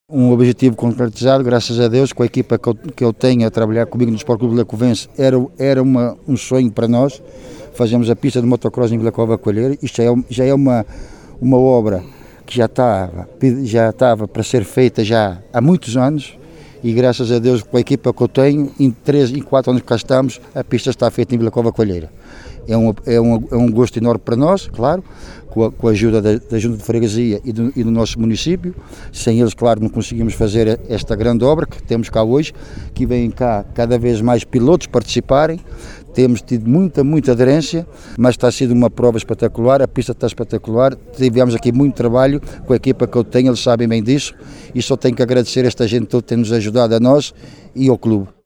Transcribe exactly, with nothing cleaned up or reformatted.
Um objetivo concretizado, graças a Deus, com a equipa que eu, que eu tenho a trabalhar comigo no Sport Clube Lacovense, era, era uma, um sonho para nós. Fazemos a pista de motocross em Vila Cova Coelheira. Isto já é, já é uma, uma obra que já estava, já estava para ser feita já há muitos anos e graças a Deus, com a equipa que eu tenho, em três, em quatro anos que cá estamos, a pista está feita em Vila Cova Coelheira. É um, é, um, é um gosto enorme para nós, claro, com a, com a ajuda da, da Junta de Freguesia e do, e do nosso município. Sem eles, claro, não conseguimos fazer esta grande obra que temos cá hoje, que vêm cá cada vez mais pilotos participarem. Temos tido muita, muita aderência, mas está sido uma prova espetacular, a pista está espetacular, tivemos aqui muito trabalho com a equipa que eu tenho, eles sabem bem disso, e só tenho que agradecer a esta gente toda que tem nos ajudado a nós e ao clube.